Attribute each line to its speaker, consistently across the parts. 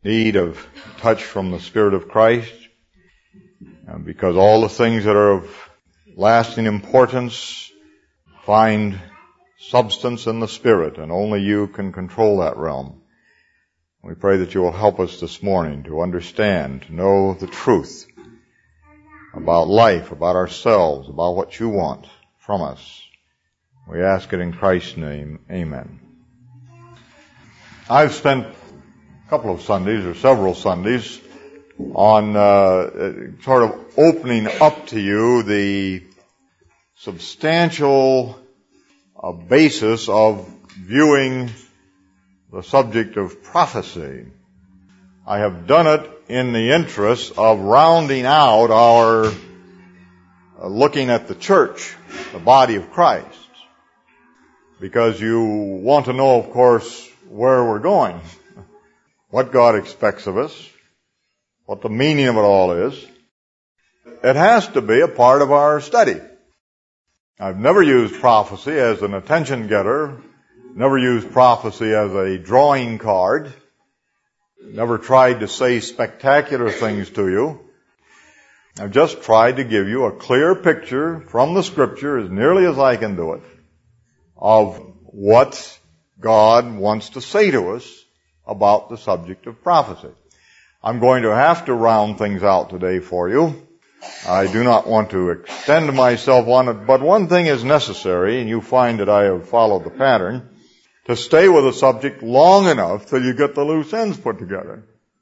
Speaker 1: need of touch from the Spirit of Christ, because all the things that are of lasting importance find substance in the Spirit, and only you can control that realm. We pray that you will help us this morning to understand, to know the truth about life, about ourselves, about what you want from us. We ask it in Christ's name. Amen. I've spent a couple of Sundays, or several Sundays, on sort of opening up to you the substantial basis of viewing the subject of prophecy. I have done it in the interest of rounding out our looking at the church, the body of Christ, because you want to know, of course, where we're going, what God expects of us, what the meaning of it all is. It has to be a part of our study. I've never used prophecy as an attention getter, never used prophecy as a drawing card, never tried to say spectacular things to you. I've just tried to give you a clear picture from the Scripture, as nearly as I can do it, of what God wants to say to us about the subject of prophecy. I'm going to have to round things out today for you. I do not want to extend myself on it, but one thing is necessary, and you find that I have followed the pattern, to stay with a subject long enough till you get the loose ends put together.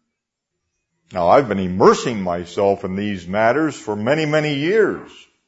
Speaker 1: Now, I've been immersing myself in these matters for many, many years.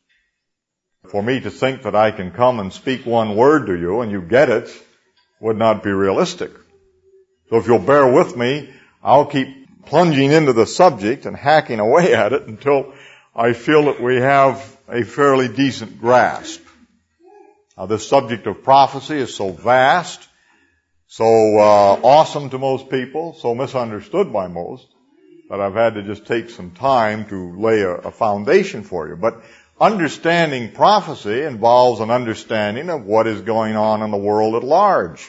Speaker 1: For me to think that I can come and speak one word to you and you get it would not be realistic. So if you'll bear with me, I'll keep plunging into the subject and hacking away at it until I feel that we have a fairly decent grasp. Now, this subject of prophecy is so vast, so awesome to most people, so misunderstood by most, that I've had to just take some time to lay a foundation for you. But understanding prophecy involves an understanding of what is going on in the world at large.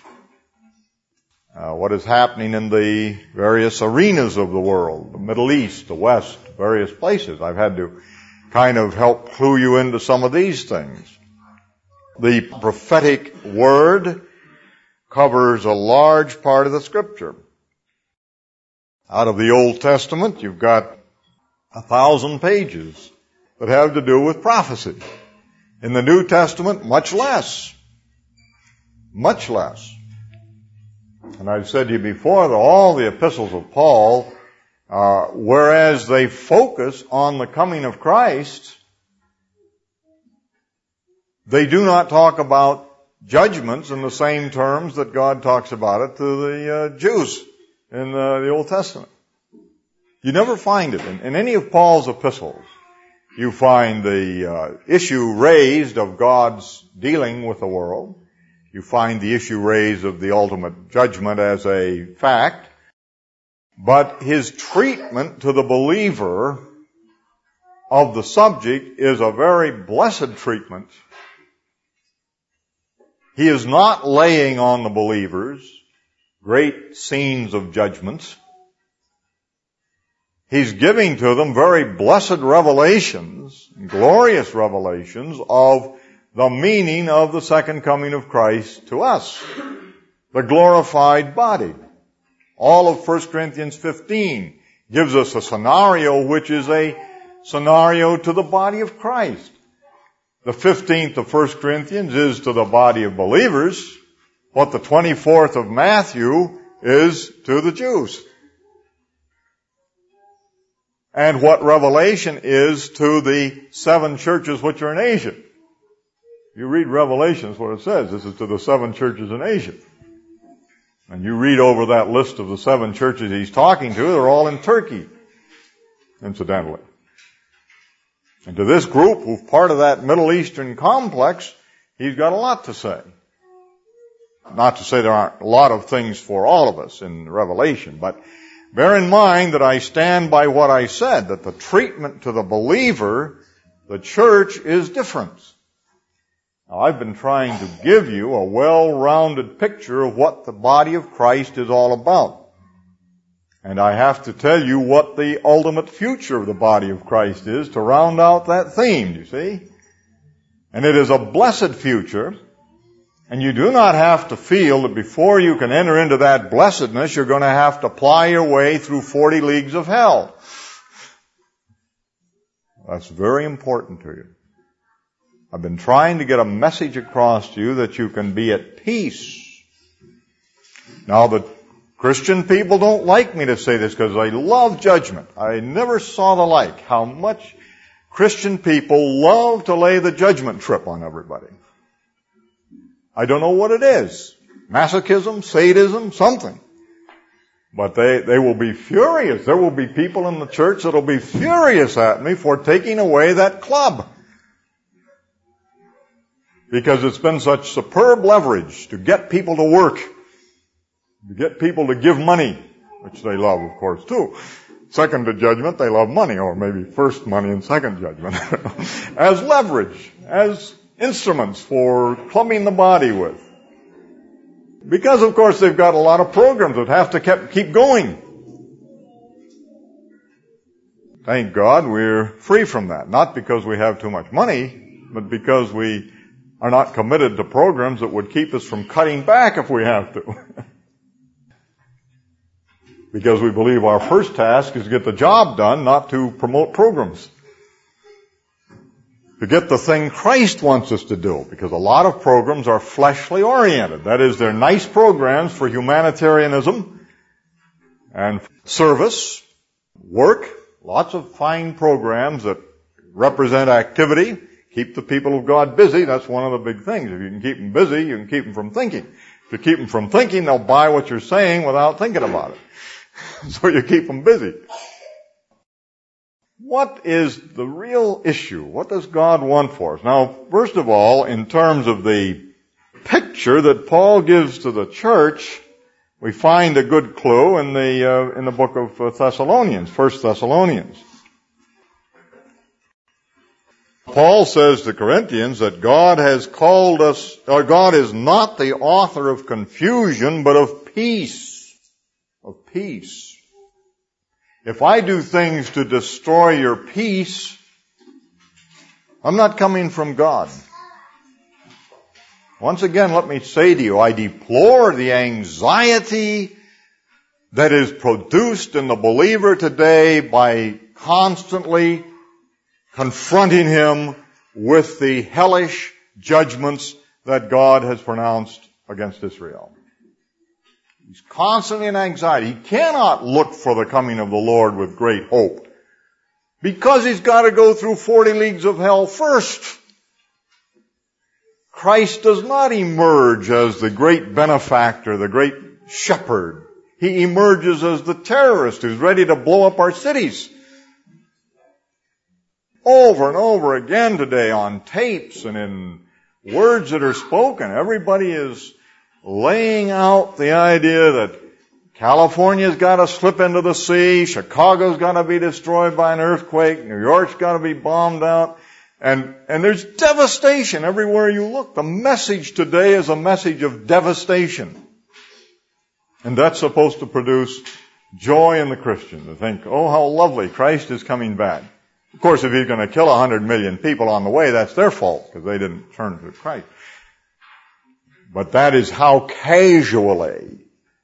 Speaker 1: What is happening in the various arenas of the world, the Middle East, the West, various places. I've had to kind of help clue you into some of these things. The prophetic word covers a large part of the Scripture. Out of the Old Testament, you've got 1,000 pages that have to do with prophecy. In the New Testament, much less. Much less. And I've said to you before that all the epistles of Paul, whereas they focus on the coming of Christ, they do not talk about judgments in the same terms that God talks about it to the Jews in the Old Testament. You never find it in any of Paul's epistles. You find the issue raised of God's dealing with the world. You find the issue raised of the ultimate judgment as a fact. But his treatment to the believer of the subject is a very blessed treatment. He is not laying on the believers great scenes of judgment. He's giving to them very blessed revelations, glorious revelations of the meaning of the second coming of Christ to us, the glorified body. All of 1 Corinthians 15 gives us a scenario which is a scenario to the body of Christ. The 15th of 1 Corinthians is to the body of believers what the 24th of Matthew is to the Jews. And what Revelation is to the 7 churches which are in Asia. You read Revelations, what it says. This is to the 7 churches in Asia. And you read over that list of the 7 churches he's talking to, they're all in Turkey, incidentally. And to this group, who's part of that Middle Eastern complex, he's got a lot to say. Not to say there aren't a lot of things for all of us in Revelation, but bear in mind that I stand by what I said, that the treatment to the believer, the church, is different. Now, I've been trying to give you a well-rounded picture of what the body of Christ is all about. And I have to tell you what the ultimate future of the body of Christ is to round out that theme, you see. And it is a blessed future. And you do not have to feel that before you can enter into that blessedness, you're going to have to ply your way through 40 leagues of hell. That's very important to you. I've been trying to get a message across to you that you can be at peace. Now, the Christian people don't like me to say this because they love judgment. I never saw the like, how much Christian people love to lay the judgment trip on everybody. I don't know what it is. Masochism, sadism, something. But they will be furious. There will be people in the church that will be furious at me for taking away that club. Because it's been such superb leverage to get people to work. To get people to give money, which they love, of course, too. Second to judgment, they love money, or maybe first money and second judgment. As leverage, as instruments for clubbing the body with. Because, of course, they've got a lot of programs that have to keep going. Thank God we're free from that. Not because we have too much money, but because we are not committed to programs that would keep us from cutting back if we have to. Because we believe our first task is to get the job done, not to promote programs. To get the thing Christ wants us to do, because a lot of programs are fleshly oriented. That is, they're nice programs for humanitarianism and service, work, lots of fine programs that represent activity, keep the people of God busy. That's one of the big things. If you can keep them busy, you can keep them from thinking. If you keep them from thinking, they'll buy what you're saying without thinking about it. So you keep them busy. What is the real issue? What does God want for us? Now, first of all, in terms of the picture that Paul gives to the church, we find a good clue in the book of Thessalonians, 1 Thessalonians. Paul says to Corinthians that God has called us, or God is not the author of confusion, but of peace. Of peace. If I do things to destroy your peace, I'm not coming from God. Once again, let me say to you, I deplore the anxiety that is produced in the believer today by constantly confronting him with the hellish judgments that God has pronounced against Israel. He's constantly in anxiety. He cannot look for the coming of the Lord with great hope because he's got to go through 40 leagues of hell first. Christ does not emerge as the great benefactor, the great shepherd. He emerges as the terrorist who's ready to blow up our cities. Over and over again today on tapes and in words that are spoken, everybody is laying out the idea that California's got to slip into the sea, Chicago's got to be destroyed by an earthquake, New York's got to be bombed out, and there's devastation everywhere you look. The message today is a message of devastation. And that's supposed to produce joy in the Christian, to think, oh, how lovely, Christ is coming back. Of course, if he's going to kill 100 million people on the way, that's their fault, because they didn't turn to Christ. But that is how casually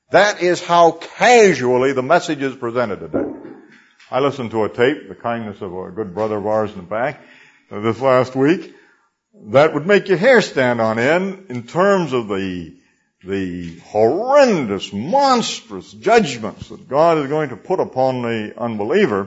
Speaker 1: the message is presented today. I listened to a tape, the kindness of a good brother of ours in the back, this last week, that would make your hair stand on end in terms of the horrendous, monstrous judgments that God is going to put upon the unbeliever.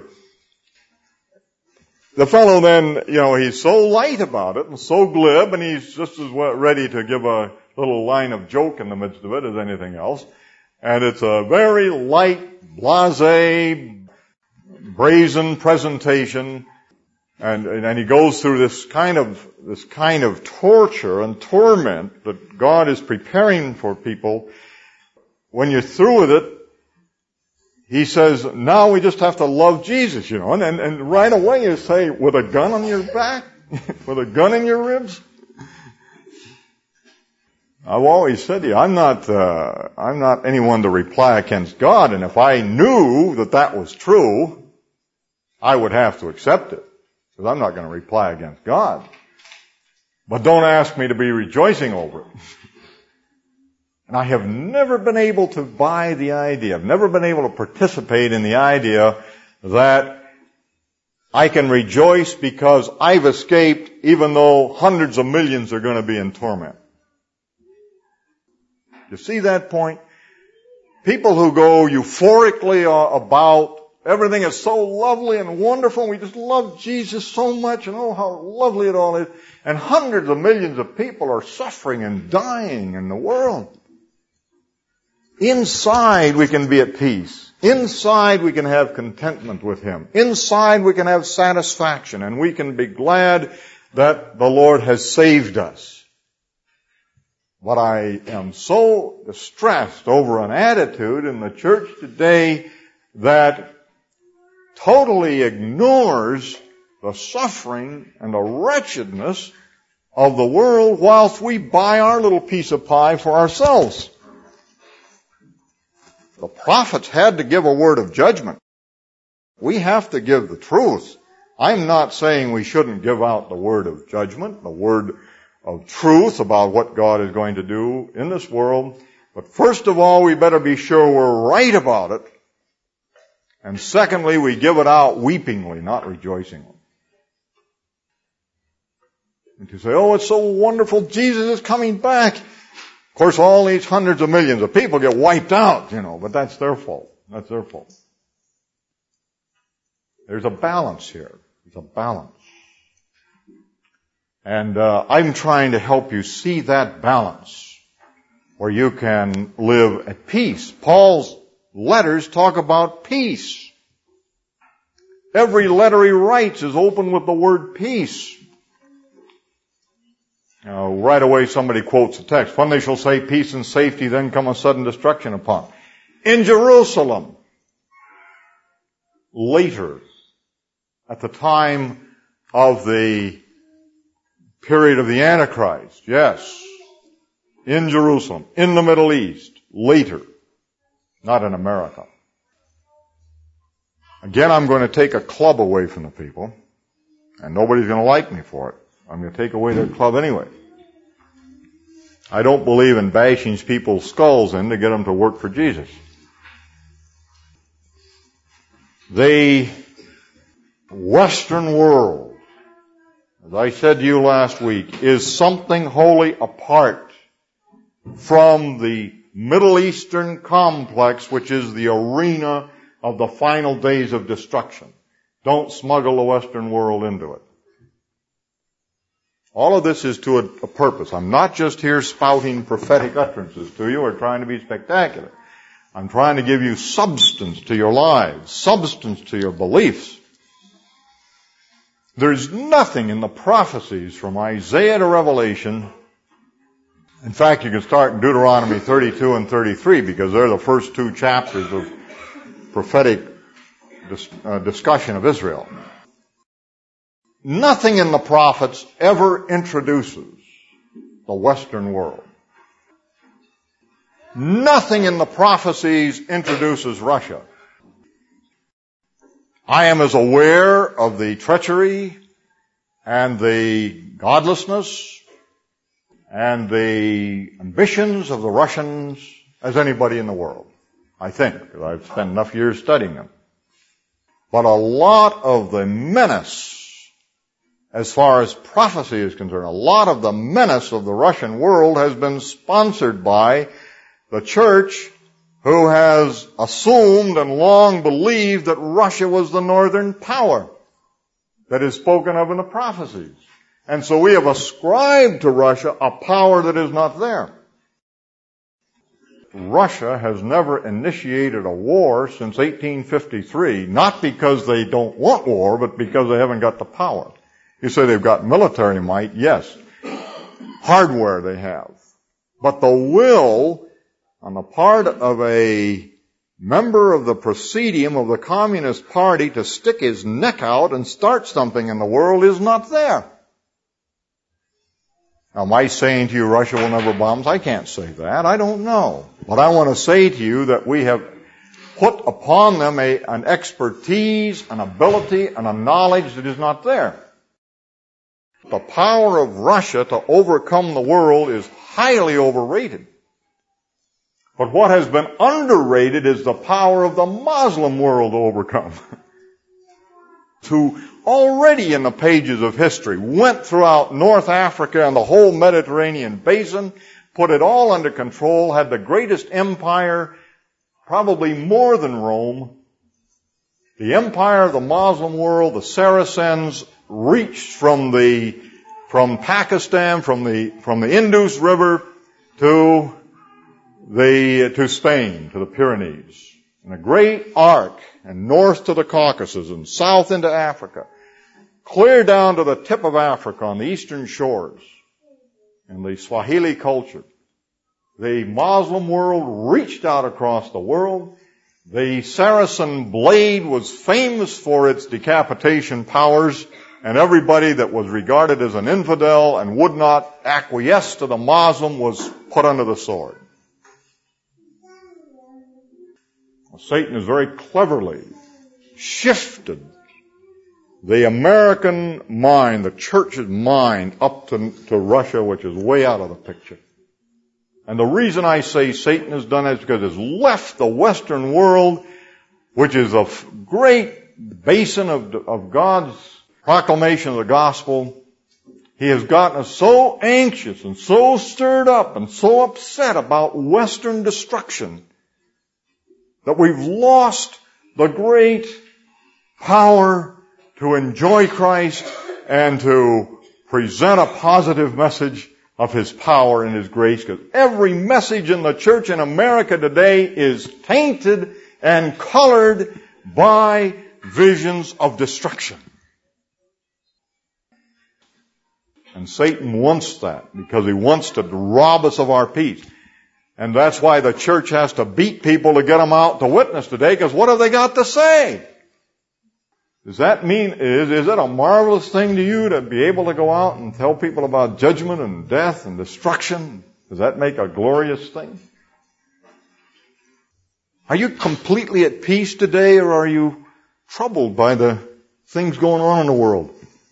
Speaker 1: The fellow then, he's so light about it and so glib, and he's just as ready to give a little line of joke in the midst of it as anything else. And it's a very light, blasé, brazen presentation. And he goes through this kind of torture and torment that God is preparing for people. When you're through with it, he says, now we just have to love Jesus, and right away you say, with a gun on your back? With a gun in your ribs? I've always said to you, I'm not anyone to reply against God, and if I knew that that was true, I would have to accept it, because I'm not going to reply against God. But don't ask me to be rejoicing over it. And I have never been able to buy the idea, I've never been able to participate in the idea that I can rejoice because I've escaped, even though hundreds of millions are going to be in torment. You see that point? People who go euphorically about everything is so lovely and wonderful, and we just love Jesus so much, and oh, how lovely it all is. And hundreds of millions of people are suffering and dying in the world. Inside we can be at peace. Inside we can have contentment with Him. Inside we can have satisfaction, and we can be glad that the Lord has saved us. But I am so distressed over an attitude in the church today that totally ignores the suffering and the wretchedness of the world whilst we buy our little piece of pie for ourselves. The prophets had to give a word of judgment. We have to give the truth. I'm not saying we shouldn't give out the word of judgment, the word of truth about what God is going to do in this world. But first of all, we better be sure we're right about it. And secondly, we give it out weepingly, not rejoicingly. And to say, oh, it's so wonderful, Jesus is coming back. Of course, all these hundreds of millions of people get wiped out, but that's their fault. That's their fault. There's a balance here. There's a balance. And I'm trying to help you see that balance where you can live at peace. Paul's letters talk about peace. Every letter he writes is open with the word peace. Right away somebody quotes the text. When they shall say peace and safety, then come a sudden destruction upon. In Jerusalem, later, at the time of the period of the Antichrist, yes, in Jerusalem, in the Middle East, later, not in America. Again, I'm going to take a club away from the people, and nobody's going to like me for it. I'm going to take away their club anyway. I don't believe in bashing people's skulls in to get them to work for Jesus. The Western world, as I said to you last week, is something wholly apart from the Middle Eastern complex, which is the arena of the final days of destruction. Don't smuggle the Western world into it. All of this is to a purpose. I'm not just here spouting prophetic utterances to you or trying to be spectacular. I'm trying to give you substance to your lives, substance to your beliefs. There's nothing in the prophecies from Isaiah to Revelation. In fact, you can start in Deuteronomy 32 and 33 because they're the first two chapters of prophetic discussion of Israel. Nothing in the prophets ever introduces the Western world. Nothing in the prophecies introduces Russia. I am as aware of the treachery and the godlessness and the ambitions of the Russians as anybody in the world, I think, because I've spent enough years studying them. But a lot of the menace, as far as prophecy is concerned, a lot of the menace of the Russian world has been sponsored by the church, who has assumed and long believed that Russia was the northern power that is spoken of in the prophecies. And so we have ascribed to Russia a power that is not there. Russia has never initiated a war since 1853, not because they don't want war, but because they haven't got the power. You say they've got military might, yes. Hardware they have. But the will on the part of a member of the Presidium of the Communist Party to stick his neck out and start something in the world is not there. Now, am I saying to you Russia will never bomb us? I can't say that. I don't know. But I want to say to you that we have put upon them an expertise, an ability, and a knowledge that is not there. The power of Russia to overcome the world is highly overrated. But what has been underrated is the power of the Muslim world to overcome. Who already in the pages of history went throughout North Africa and the whole Mediterranean basin, put it all under control, had the greatest empire, probably more than Rome. The empire of the Muslim world, the Saracens, reached from Pakistan, from the Indus River to Spain, to the Pyrenees, in a great arc, and north to the Caucasus, and south into Africa, clear down to the tip of Africa on the eastern shores, and the Swahili culture. The Muslim world reached out across the world. The Saracen blade was famous for its decapitation powers, and everybody that was regarded as an infidel and would not acquiesce to the Muslim was put under the sword. Satan has very cleverly shifted the American mind, the church's mind, up to Russia, which is way out of the picture. And the reason I say Satan has done it is because it's left the Western world, which is a great basin of God's proclamation of the gospel. He has gotten us so anxious and so stirred up and so upset about Western destruction that we've lost the great power to enjoy Christ and to present a positive message of His power and His grace. Because every message in the church in America today is tainted and colored by visions of destruction. And Satan wants that because he wants to rob us of our peace. And that's why the church has to beat people to get them out to witness today, because what have they got to say? Does that mean, is it a marvelous thing to you to be able to go out and tell people about judgment and death and destruction? Does that make a glorious thing? Are you completely at peace today, or are you troubled by the things going on in the world?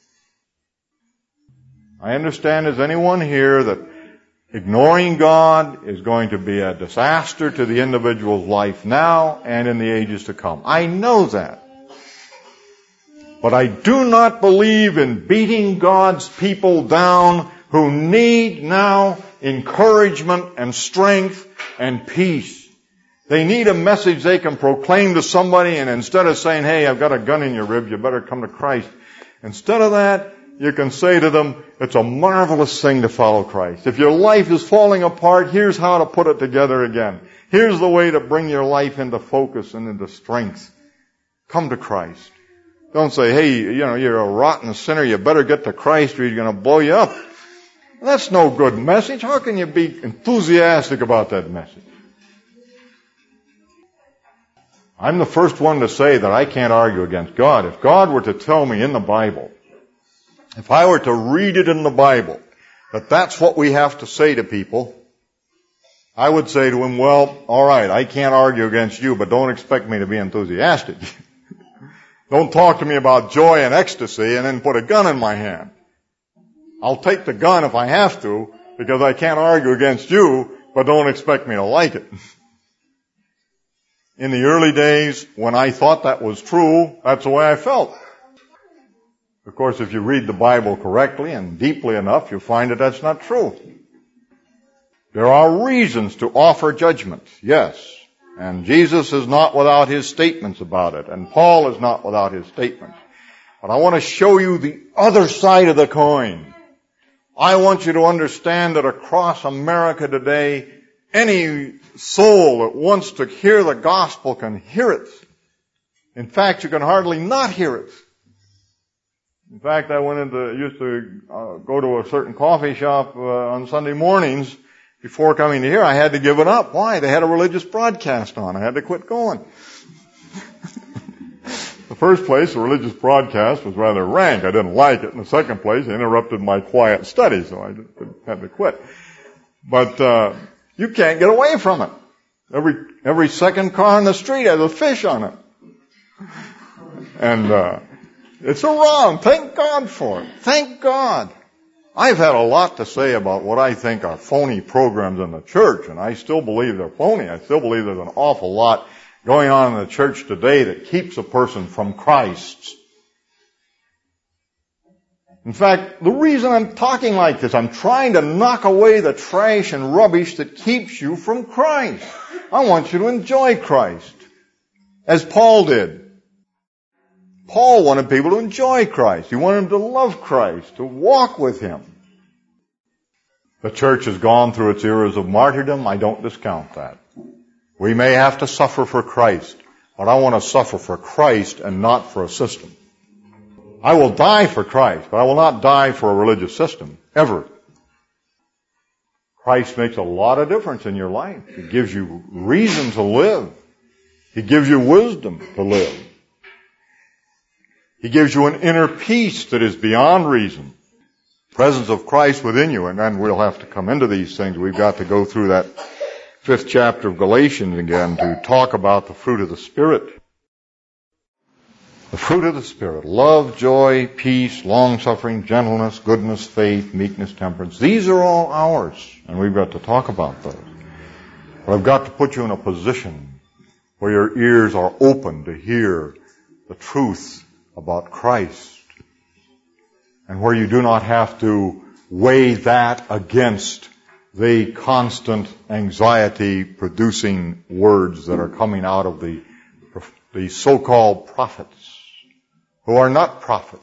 Speaker 1: I understand, is anyone here that ignoring God is going to be a disaster to the individual's life now and in the ages to come? I know that. But I do not believe in beating God's people down who need now encouragement and strength and peace. They need a message they can proclaim to somebody, and instead of saying, hey, I've got a gun in your ribs, you better come to Christ. Instead of that, you can say to them, it's a marvelous thing to follow Christ. If your life is falling apart, here's how to put it together again. Here's the way to bring your life into focus and into strength. Come to Christ. Don't say, hey, you're a rotten sinner, you better get to Christ or He's going to blow you up. That's no good message. How can you be enthusiastic about that message? I'm the first one to say that I can't argue against God. If God were to tell me in the Bible, if I were to read it in the Bible, that that's what we have to say to people, I would say to him, well, all right, I can't argue against you, but don't expect me to be enthusiastic. Don't talk to me about joy and ecstasy and then put a gun in my hand. I'll take the gun if I have to, because I can't argue against you, but don't expect me to like it. In the early days, when I thought that was true, that's the way I felt. Of course, if you read the Bible correctly and deeply enough, you'll find that that's not true. There are reasons to offer judgment, yes. And Jesus is not without His statements about it. And Paul is not without his statements. But I want to show you the other side of the coin. I want you to understand that across America today, any soul that wants to hear the gospel can hear it. In fact, you can hardly not hear it. In fact, I used to go to a certain coffee shop on Sunday mornings. Before coming to here, I had to give it up. Why? They had a religious broadcast on. I had to quit going. the first place, the religious broadcast was rather rank. I didn't like it. In the second place, it interrupted my quiet study, so I had to quit. But you can't get away from it. Every second car on the street has a fish on it. And it's so wrong. Thank God for it. Thank God. I've had a lot to say about what I think are phony programs in the church, and I still believe they're phony. I still believe there's an awful lot going on in the church today that keeps a person from Christ. In fact, the reason I'm talking like this, I'm trying to knock away the trash and rubbish that keeps you from Christ. I want you to enjoy Christ, as Paul did. Paul wanted people to enjoy Christ. He wanted them to love Christ, to walk with Him. The church has gone through its eras of martyrdom. I don't discount that. We may have to suffer for Christ, but I want to suffer for Christ and not for a system. I will die for Christ, but I will not die for a religious system, ever. Christ makes a lot of difference in your life. He gives you reason to live. He gives you wisdom to live. He gives you an inner peace that is beyond reason. Presence of Christ within you, and then we'll have to come into these things. We've got to go through that 5th chapter of Galatians again to talk about the fruit of the Spirit. The fruit of the Spirit: love, joy, peace, long-suffering, gentleness, goodness, faith, meekness, temperance. These are all ours, and we've got to talk about those. But I've got to put you in a position where your ears are open to hear the truth about Christ, and where you do not have to weigh that against the constant anxiety-producing words that are coming out of the so-called prophets, who are not prophets,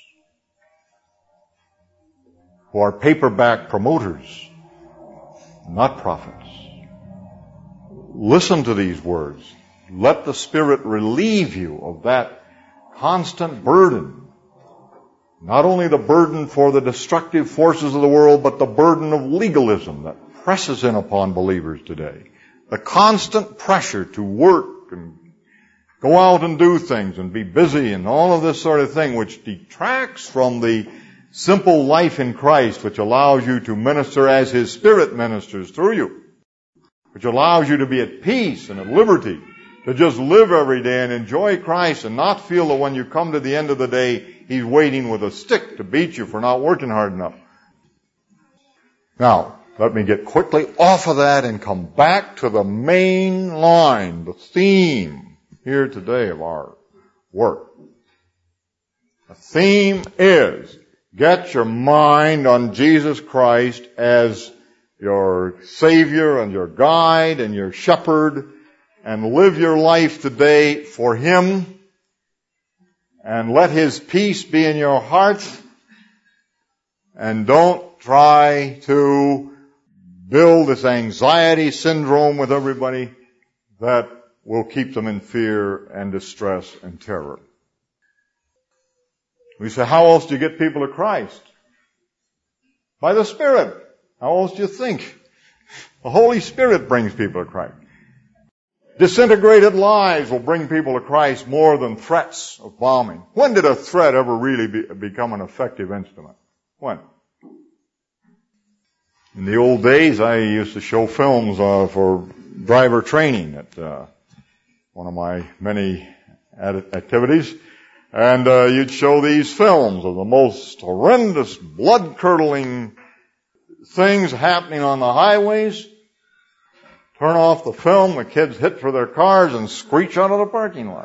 Speaker 1: who are paperback promoters, not prophets. Listen to these words. Let the Spirit relieve you of that constant burden. Not only the burden for the destructive forces of the world, but the burden of legalism that presses in upon believers today. The constant pressure to work and go out and do things and be busy and all of this sort of thing, which detracts from the simple life in Christ, which allows you to minister as His Spirit ministers through you, which allows you to be at peace and at liberty, to just live every day and enjoy Christ and not feel that when you come to the end of the day, He's waiting with a stick to beat you for not working hard enough. Now, let me get quickly off of that and come back to the main line, the theme here today of our work. The theme is, get your mind on Jesus Christ as your Savior and your guide and your shepherd, and live your life today for Him, and let His peace be in your heart, and don't try to build this anxiety syndrome with everybody that will keep them in fear and distress and terror. We say, how else do you get people to Christ? By the Spirit. How else do you think? The Holy Spirit brings people to Christ. Disintegrated lives will bring people to Christ more than threats of bombing. When did a threat ever really become an effective instrument? When? In the old days, I used to show films for driver training at one of my many activities. And you'd show these films of the most horrendous, blood-curdling things happening on the highways. Turn off the film, the kids hit for their cars and screech out of the parking lot.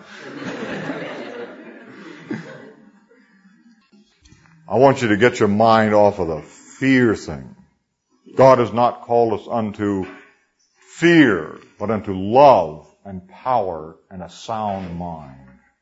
Speaker 1: I want you to get your mind off of the fear thing. God has not called us unto fear, but unto love and power and a sound mind.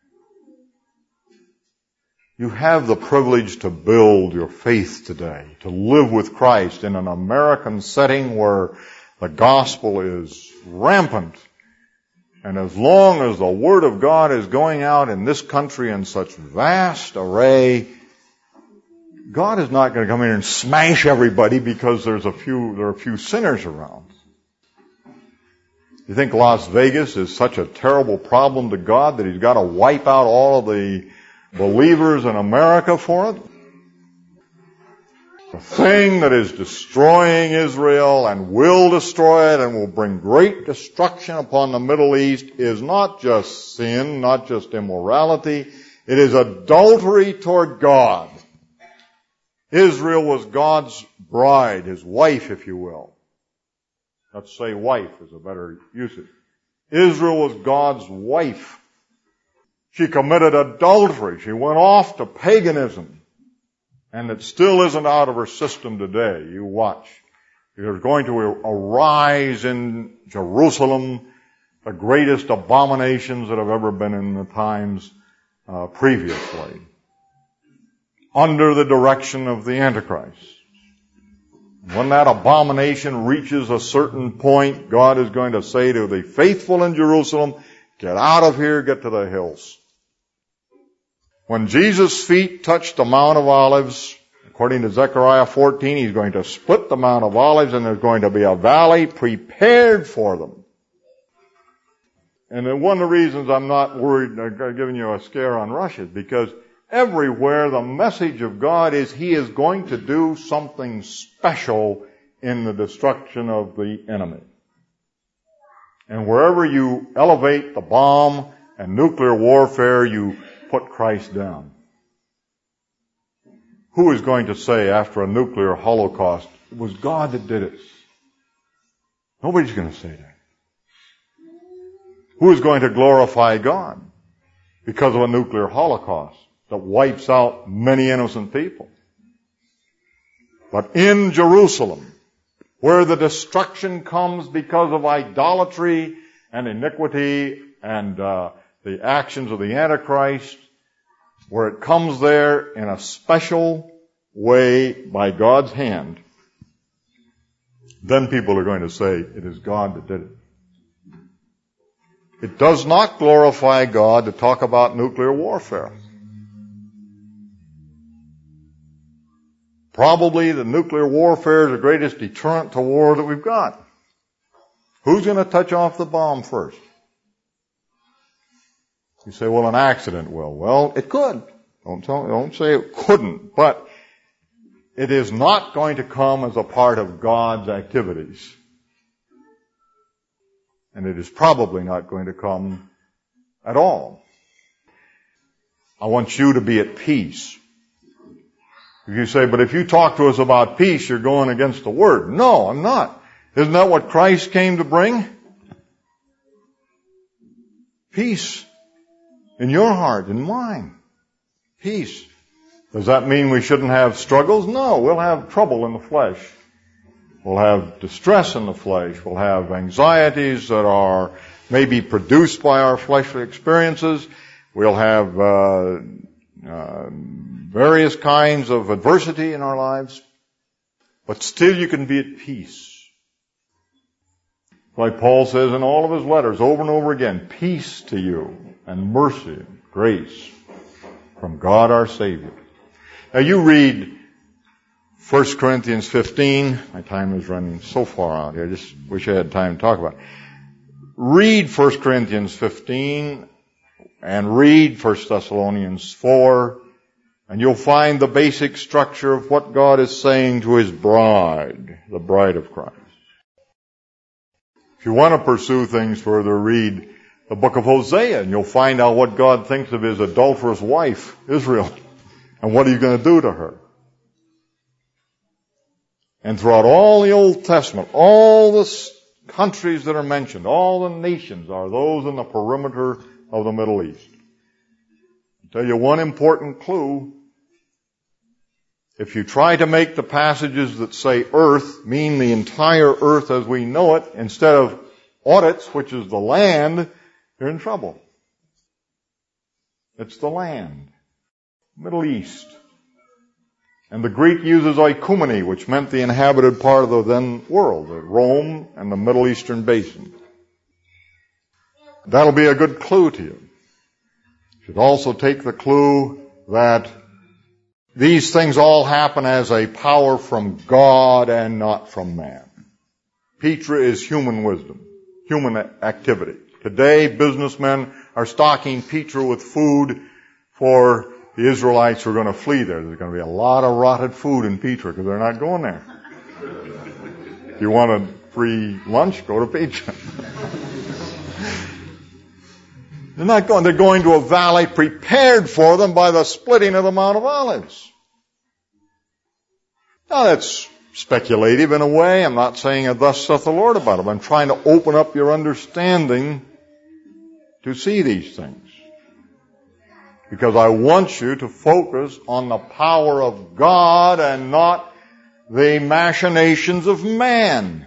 Speaker 1: You have the privilege to build your faith today, to live with Christ in an American setting where the gospel is rampant. And as long as the Word of God is going out in this country in such vast array, God is not going to come in and smash everybody because there are a few sinners around. You think Las Vegas is such a terrible problem to God that He's got to wipe out all of the believers in America for it? The thing that is destroying Israel and will destroy it and will bring great destruction upon the Middle East is not just sin, not just immorality. It is adultery toward God. Israel was God's bride, His wife, if you will. Let's say wife is a better usage. Israel was God's wife. She committed adultery. She went off to paganism. And it still isn't out of her system today. You watch. There's going to arise in Jerusalem the greatest abominations that have ever been in the times previously, under the direction of the Antichrist. When that abomination reaches a certain point, God is going to say to the faithful in Jerusalem, get out of here, get to the hills. When Jesus' feet touched the Mount of Olives, according to Zechariah 14, He's going to split the Mount of Olives and there's going to be a valley prepared for them. And then one of the reasons I'm not worried, giving you a scare on Russia, is because everywhere the message of God is He is going to do something special in the destruction of the enemy. And wherever you elevate the bomb and nuclear warfare, you put Christ down. Who is going to say after a nuclear holocaust, it was God that did it? Nobody's going to say that. Who is going to glorify God because of a nuclear holocaust that wipes out many innocent people? But in Jerusalem, where the destruction comes because of idolatry and iniquity and the actions of the Antichrist, where it comes there in a special way by God's hand, then people are going to say, it is God that did it. It does not glorify God to talk about nuclear warfare. Probably the nuclear warfare is the greatest deterrent to war that we've got. Who's going to touch off the bomb first? You say, well, an accident will. Well, it could. Don't say it couldn't. But it is not going to come as a part of God's activities. And it is probably not going to come at all. I want you to be at peace. If you say, but if you talk to us about peace, you're going against the Word. No, I'm not. Isn't that what Christ came to bring? Peace. In your heart, in mine. Peace. Does that mean we shouldn't have struggles? No, we'll have trouble in the flesh. We'll have distress in the flesh. We'll have anxieties that are maybe produced by our fleshly experiences. We'll have various kinds of adversity in our lives. But still you can be at peace. Like Paul says in all of his letters over and over again, peace to you and mercy and grace from God our Savior. Now you read 1 Corinthians 15. My time is running so far out here. I just wish I had time to talk about it. Read 1 Corinthians 15 and read 1 Thessalonians 4, and you'll find the basic structure of what God is saying to His bride, the bride of Christ. If you want to pursue things further, read the book of Hosea, and you'll find out what God thinks of His adulterous wife, Israel, and what He's going to do to her. And throughout all the Old Testament, all the countries that are mentioned, all the nations are those in the perimeter of the Middle East. I'll tell you one important clue. If you try to make the passages that say earth mean the entire earth as we know it, instead of audits, which is the land, you're in trouble. It's the land. Middle East. And the Greek uses oikoumene, which meant the inhabited part of the then world, Rome and the Middle Eastern basin. That'll be a good clue to you. You should also take the clue that these things all happen as a power from God and not from man. Petra is human wisdom. human activity. Today, businessmen are stocking Petra with food for the Israelites who are going to flee there. There's going to be a lot of rotted food in Petra because they're not going there. If you want a free lunch, go to Petra. They're not going. They're going to a valley prepared for them by the splitting of the Mount of Olives. Now that's speculative in a way. I'm not saying thus saith the Lord about it. I'm trying to open up your understanding to see these things. Because I want you to focus on the power of God and not the machinations of man.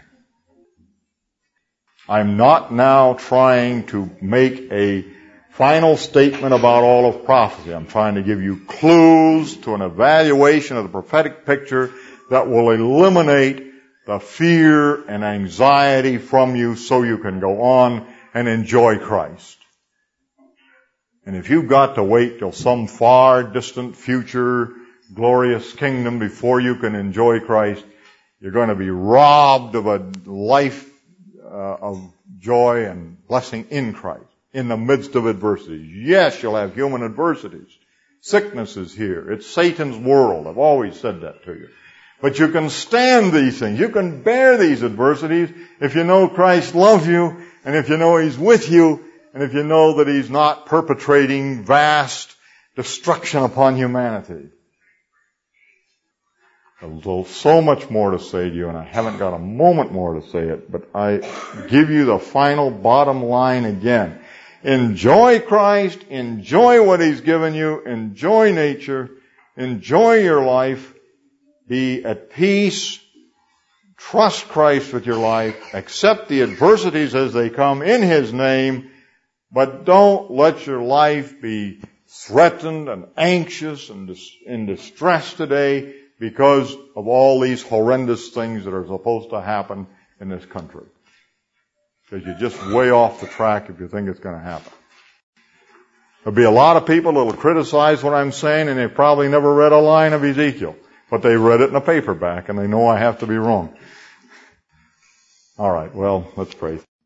Speaker 1: I'm not now trying to make a final statement about all of prophecy. I'm trying to give you clues to an evaluation of the prophetic picture that will eliminate the fear and anxiety from you so you can go on and enjoy Christ. And if you've got to wait till some far distant future glorious kingdom before you can enjoy Christ, you're going to be robbed of a life of joy and blessing in Christ in the midst of adversities. Yes, you'll have human adversities. Sickness is here. It's Satan's world. I've always said that to you. But you can stand these things. You can bear these adversities if you know Christ loves you, and if you know He's with you, and if you know that He's not perpetrating vast destruction upon humanity. There's so much more to say to you, and I haven't got a moment more to say it, but I give you the final bottom line again. Enjoy Christ, enjoy what He's given you, enjoy nature, enjoy your life, be at peace, trust Christ with your life, accept the adversities as they come in His name, but don't let your life be threatened and anxious and in distress today because of all these horrendous things that are supposed to happen in this country. Because you're just way off the track if you think it's going to happen. There'll be a lot of people that will criticize what I'm saying, and they've probably never read a line of Ezekiel. But they read it in a paperback, and they know I have to be wrong. All right, well, let's pray.